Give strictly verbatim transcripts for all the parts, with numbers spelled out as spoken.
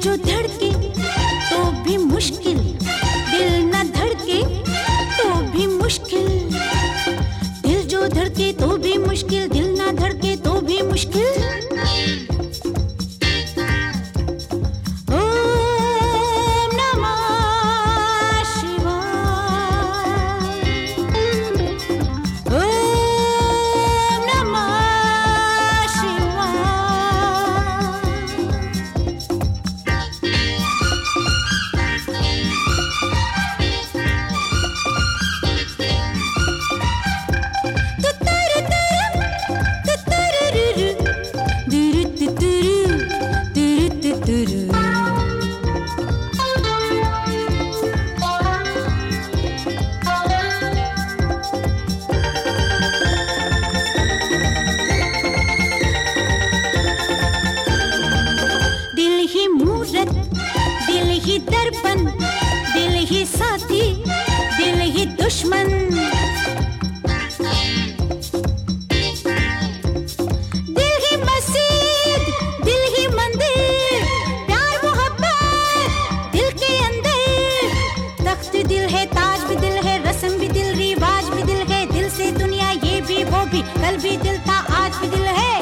जो धड़के तो भी मुश्किल, दिल न धड़के तो भी मुश्किल, दिल जो धड़के तो भी मुश्किल, दिल न धड़के तो भी मुश्किल। दिल ही दर्पण, दिल ही साथी, दिल ही दुश्मन, दिल ही मस्जिद, दिल ही मंदिर, प्यार मोहब्बत दिल के अंदर। तख्त दिल है, ताज भी दिल है, रस्म भी दिल, रिवाज भी दिल है, दिल से दुनिया ये भी वो भी, कल भी दिल था आज भी दिल है।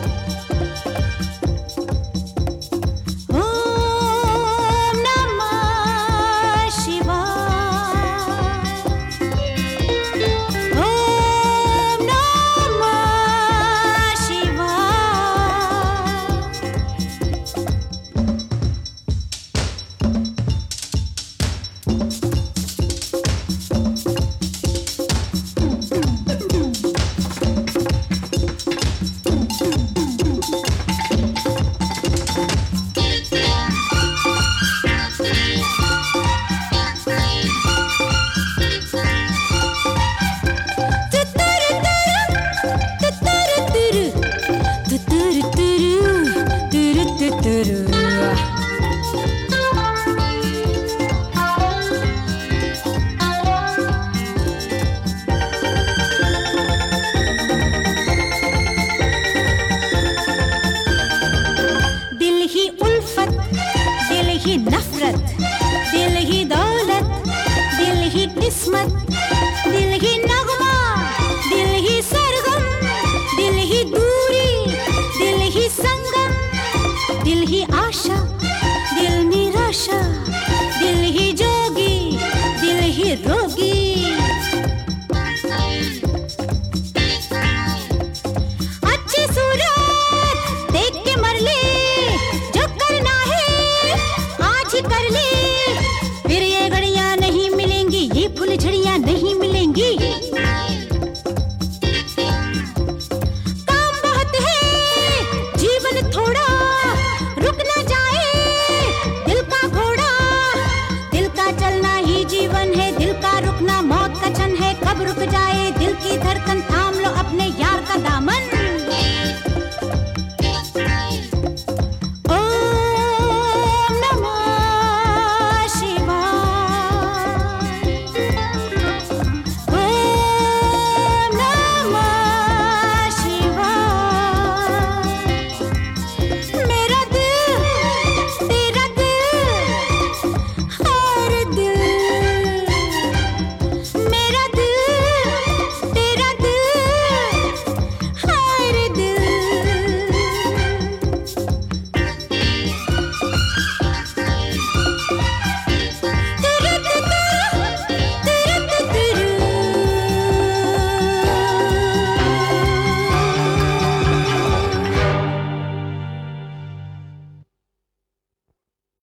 दिल ही नफरत, दिल ही दौलत, दिल ही किस्मत, दिल ही नगमा, दिल ही सरगम, दिल ही दूरी, दिल ही संगम, दिल ही आशा, दिल निराशा, दिल ही जोगी, दिल ही रो